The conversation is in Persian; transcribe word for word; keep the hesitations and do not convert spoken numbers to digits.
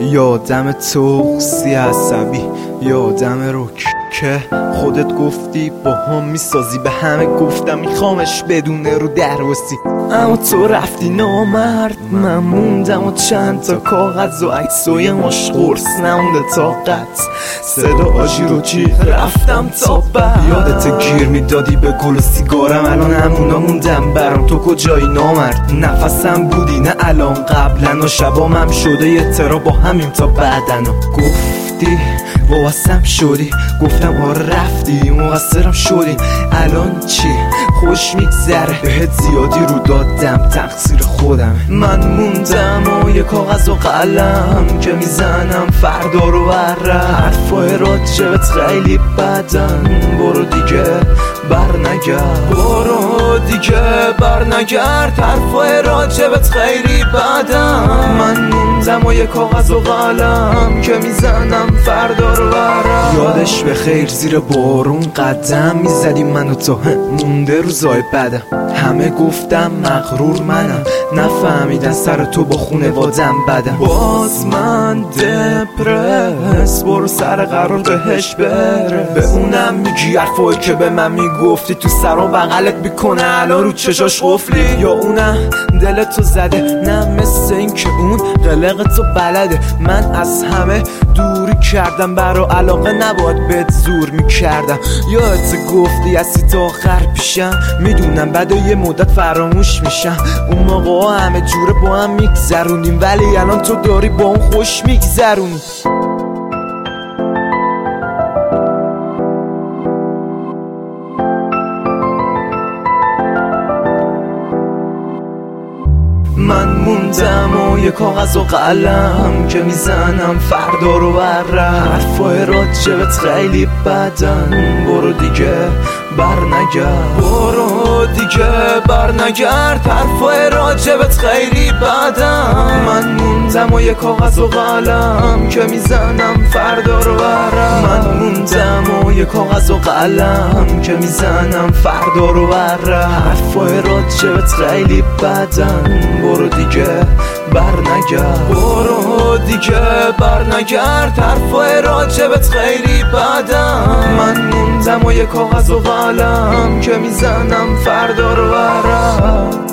یادم تو سی عصبی، یادم روک که خودت گفتی با هم میسازی. به همه گفتم میخوامش بدونه رو درواسی، اما تو رفتی نامرد. من موندم و چند تا کاغذ و عکسای ماش قرص نمونده طاقت. صدا آجی رو چی رفتم تا بعد. یادت گیر میدادی به گل و سیگارم، الان همونا موندم برام. تو کجایی نامرد؟ نفسم بودی نه الان قبلا، و شبام هم شده یه ترا با همیم تا بعدن. گفتی واسم شدی، گفتم آره رفتی مقصرم شدی. الان چی؟ خوش میگذره، بهت زیادی رو دادم تقصیر خودم. من موندم و یه کاغذ و قلم که میزنم فردا رو بره. حرفای راجبت خیلی بدن، برو دیگه بر نگرد، برو دیگه بر نگرد. حرفای راجبت خیلی بدن. من موندم و یه کاغذ و قلم که میزنم فردا رو بره. یادش به خیر زیر بارون قدم میزدیم من و تو، مونده روزای بدم. همه گفتم مغرور منم، نفهمیدن سر تو با خونوادم بدم. باز من دپرس، برو سر قرار بهش بره. به اونم میگی حرفایی که به من میگفتی، تو سر و بغلت میکنه الان رو چشاش قفلی. یا اونم دلتو زده، نه مثل این که اون قلق تو بلده. من از همه دوری کردم، برا علاقه نباید بهت زور میکردم. یادت گفتی هستی تا آخر پیشم، میدونم بعد یه مدت فراموش میشم. اون موقع همه جوره با هم میگذرونیم، ولی الان تو داری با اون خوش میگذرونی. من موندم و یه کاغذ و قلم که میزنم فردا رو بره. حرفای راجبت خیلی بدن، برو دیگه بر نگرد، برو دیگه بر نگرد. حرفای راجبت خیلی بدن. من موندم و یه کاغذ و قلم که میزنم فردا رو بره. من موندم و یه کاغذ و قلم که میزنم فردا رو بره. حرفای راجبت خیلی بدن، برو دیگه بر نگرد، برو دیگه بر نگرد. حرفای راجبت خیلی بدن. من موندم و یه کاغذ و قلم که میزنم فردا رو بره.